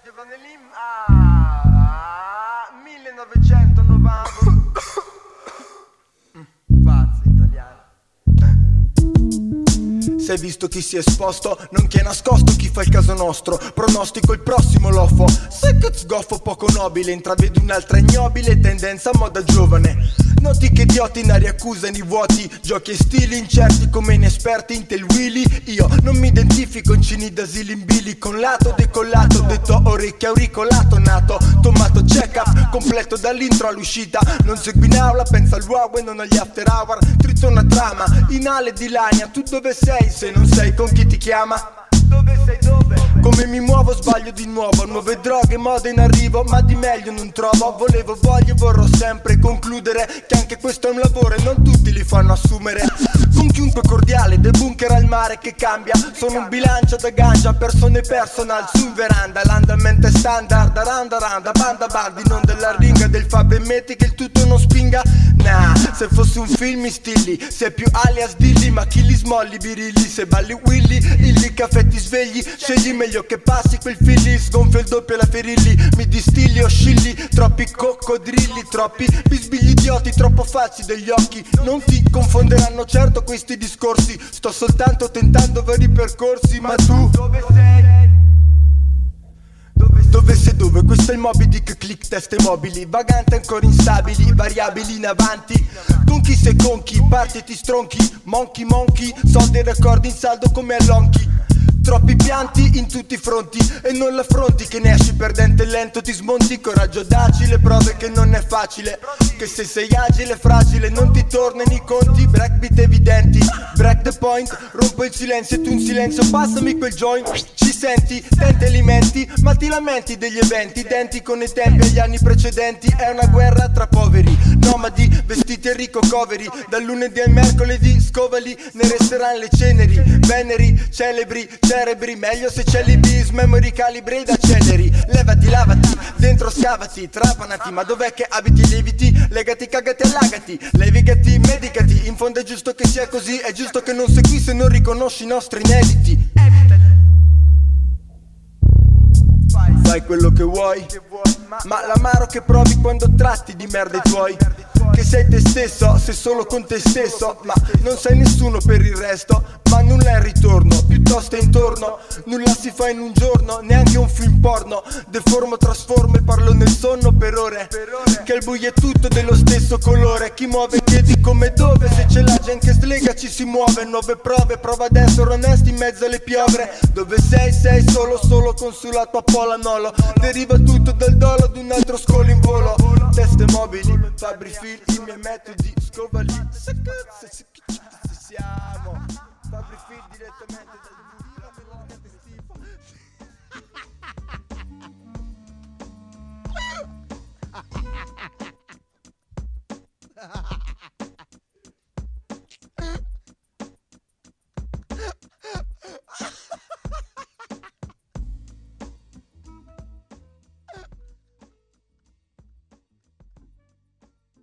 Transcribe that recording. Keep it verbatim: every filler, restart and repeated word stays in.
Ah, millenovecentonovanta. Pazzi italiani. Se hai visto chi si è esposto, non chi è nascosto, chi fa il caso nostro. Pronostico il prossimo loffo. Se che sgoffo poco nobile, intravedo un'altra ignobile tendenza a moda giovane. Noti che idioti in aria accusano i vuoti, giochi e stili incerti come inesperti in tel willy. Io non mi identifico in cini d'asili in bilico, lato decollato, detto orecchio auricolato, nato tomato check up, completo dall'intro all'uscita. Non segui in aula, pensa al wow e non agli after hour. Tritto una trama, in ale di lania, tu dove sei? Se non sei con chi ti chiama? Dove sei, dove? Come mi muovo sbaglio di nuovo, nuove droghe, moda in arrivo, ma di meglio non trovo. Volevo, voglio, vorrò sempre concludere che anche questo è un lavoro e non tutti li fanno assumere. Con chiunque cordiale, dei bunker al mare che cambia. Sono un bilancio da ganja, persone personal su in veranda. L'andamento è standard, aranda randa, banda bandi. Non della ringa, del Fabio e metti che il tutto non spinga. Nah, se fosse un film mi stilli, se più alias dilli, ma chi li smolli birilli. Se balli Willy, illi caffè ti svegli, scegli meglio che passi quel filli. Sgonfio il doppio alla Ferilli, mi distilli, oscilli. Troppi coccodrilli, troppi bisbigli idioti, troppo falsi degli occhi. Non ti confonderanno certo questi discorsi, sto soltanto tentando vari percorsi. Ma tu dove sei? Dove sei dove? Questo è il Moby Dick, click, teste mobili, vaganti ancora instabili, variabili in avanti. Con chi sei con chi, parti e ti stronchi, monkey monkey, soldi e raccordi in saldo come all'onchi. Troppi pianti in tutti i fronti e non l'affronti, che ne esci perdente e lento, ti smonti. Coraggio dacci le prove che non è facile, che se sei agile e fragile non ti tornano i conti. Breakbeat evidenti, break the point, rompo il silenzio e tu in silenzio passami quel joint. Ci senti, tenti alimenti, ma ti lamenti degli eventi, denti con i tempi agli anni precedenti. È una guerra tra poveri, nomadi, vestiti e ricocoveri. Dal lunedì al mercoledì, scovali, ne resteranno le ceneri. Veneri, celebri, cerebri, meglio se c'è l'ibis, memory calibri ed acceleri. Levati, lavati, dentro scavati, trapanati, ma dov'è che abiti, leviti, legati, cagati, allagati, levigati, medicati. In fondo è giusto che sia così, è giusto che non sei qui se non riconosci i nostri inediti. Fai quello che vuoi, ma l'amaro che provi quando tratti di merda i tuoi. Che sei te stesso, sei solo con te stesso, ma non sei nessuno per il resto. Ma nulla è il ritorno, piuttosto è intorno. Nulla si fa in un giorno, neanche un film porno. Deformo, trasformo e parlo nel sonno per ore. Che al buio è tutto dello stesso colore. Chi muove i piedi come dove, se c'è la gente che slega ci si muove. Nuove prove, prova ad essere onesti in mezzo alle piovre. Dove sei, sei solo, solo con sulla tua polanolo. Deriva tutto dal dolo di un altro scolo in volo. Teste mobili, fabbri fil, i miei metodi, scovali. Se cazzo, se siamo, fabbri fil direttamente dal